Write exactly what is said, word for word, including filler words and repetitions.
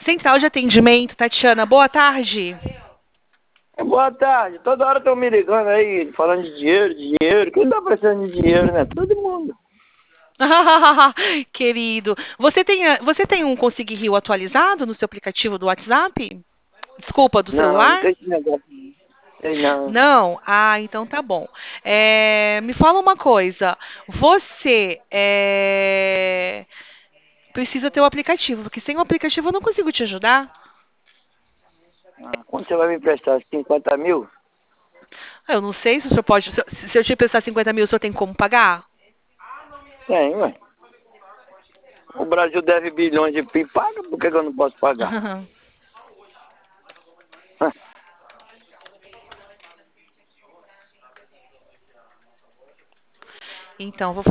Central de atendimento, Tatiana, boa tarde. Boa tarde. Toda hora estão me ligando aí, falando de dinheiro, dinheiro. Quem tá precisando de dinheiro, né? Todo mundo. Querido, você tem, você tem um Consegui Rio atualizado no seu aplicativo do WhatsApp? Desculpa, do Não, não celular? tem esse negócio. Tem não. Não? Ah, então tá bom. É, me fala uma coisa. Você é, precisa ter o aplicativo, porque sem o aplicativo eu não consigo te ajudar. Ah, quanto você vai me emprestar? cinquenta mil? Ah, eu não sei se o senhor pode. Se, se eu te emprestar cinquenta mil, o senhor tem como pagar? Tem, ué. O Brasil deve bilhões de pi. Paga, por que, que eu não posso pagar? Então, vou